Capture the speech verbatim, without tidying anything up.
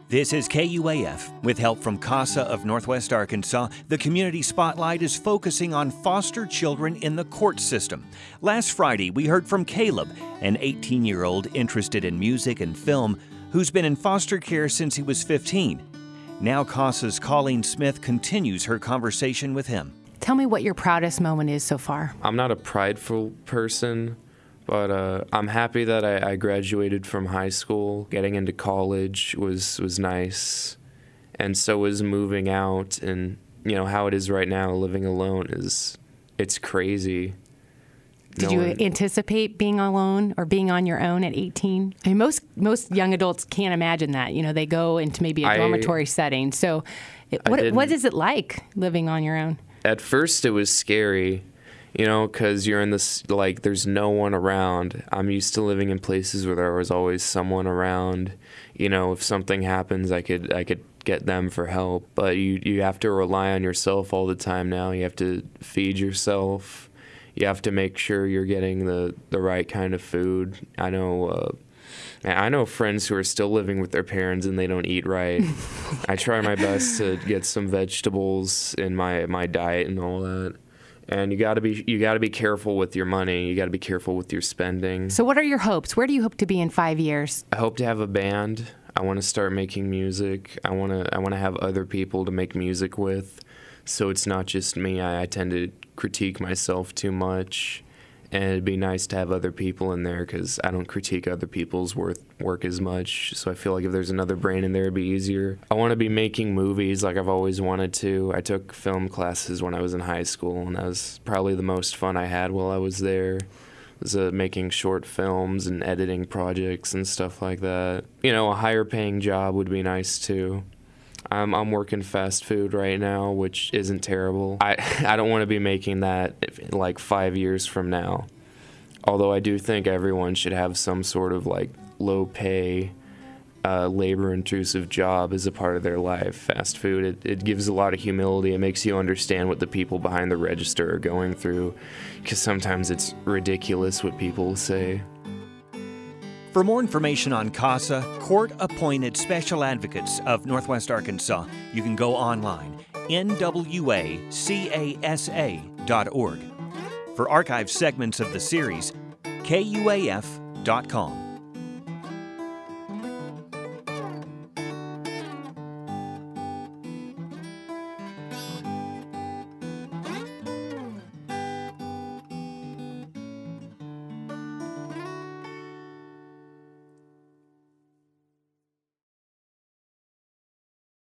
This is K U A F. With help from CASA of Northwest Arkansas, the Community Spotlight is focusing on foster children in the court system. Last Friday, we heard from Caleb, an eighteen-year-old interested in music and film who's been in foster care since he was fifteen. Now CASA's Colleen Smith continues her conversation with him. Tell me what your proudest moment is so far. I'm not a prideful person, but uh, I'm happy that I, I graduated from high school. Getting into college was, was nice, and so was moving out. And you know how it is right now, living alone is it's crazy. Did No you one, anticipate being alone or being on your own at eighteen? I mean, most most young adults can't imagine that. You know, they go into maybe a I- dormitory setting. So, it, I what didn't. what is it like living on your own? At first, it was scary, you know, because you're in this, like, there's no one around. I'm used to living in places where there was always someone around. You know, if something happens, I could I could get them for help. But you, you have to rely on yourself all the time now. You have to feed yourself. You have to make sure you're getting the, the right kind of food. I know uh, I know friends who are still living with their parents and they don't eat right. I try my best to get some vegetables in my, my diet and all that. And you got to be you got to be careful with your money. You got to be careful with your spending. So, what are your hopes? Where do you hope to be in five years? I hope to have a band. I want to start making music. I want to I want to have other people to make music with, so it's not just me. I, I tend to critique myself too much. And it'd be nice to have other people in there because I don't critique other people's work, work as much. So I feel like if there's another brain in there, it'd be easier. I want to be making movies like I've always wanted to. I took film classes when I was in high school, and that was probably the most fun I had while I was there. Was uh, making short films and editing projects and stuff like that. You know, a higher paying job would be nice too. I'm I'm working fast food right now, which isn't terrible. I, I don't want to be making that if, like five years from now. Although I do think everyone should have some sort of like low pay, uh, labor intrusive job as a part of their life. Fast food, it, it gives a lot of humility. It makes you understand what the people behind the register are going through, because sometimes it's ridiculous what people say. For more information on CASA, Court-Appointed Special Advocates of Northwest Arkansas, you can go online, N W A C A S A dot org. For archived segments of the series, K U A F dot com.